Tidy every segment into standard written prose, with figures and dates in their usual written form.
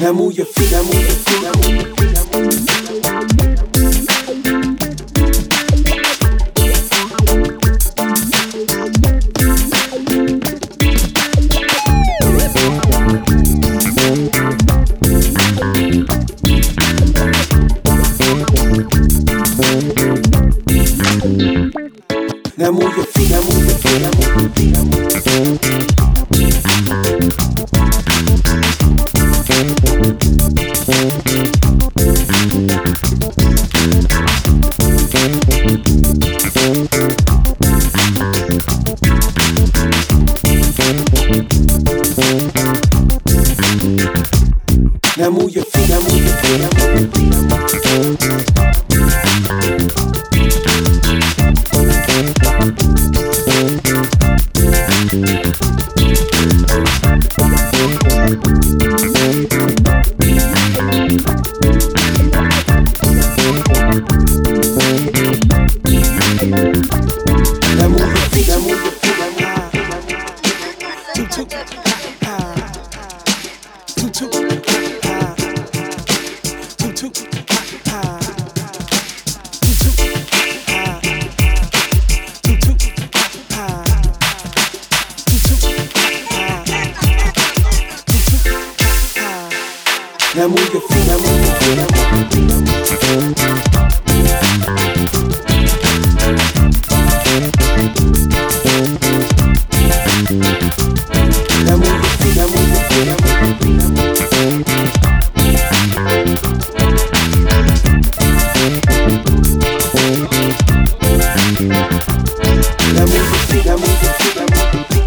Now move your feet, now move your feet, now move your feet, now move your feet. Now move your feet, now move your feet, now move your feet, now move your feet. Now move your feet, now move your feet, now move your feet, now move your feet. Now move your feet, now move your feet, now move your feet. Now move your feet, now move your feet, now move your feet, now move your feet. Now move your feet, now move your feet, now move your feet, now move your feet.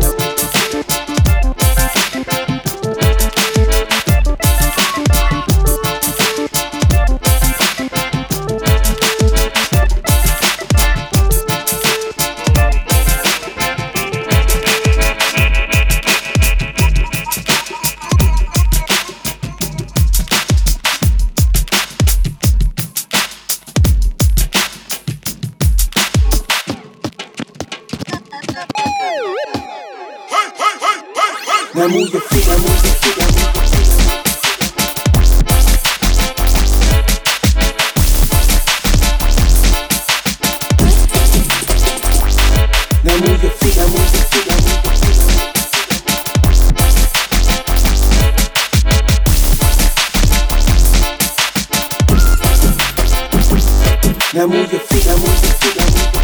Now move your feet, now move your feet, now move your feet. Now move your feet, now move your feet, now move your feet. Now move your feet, now move your feet, now move your feet.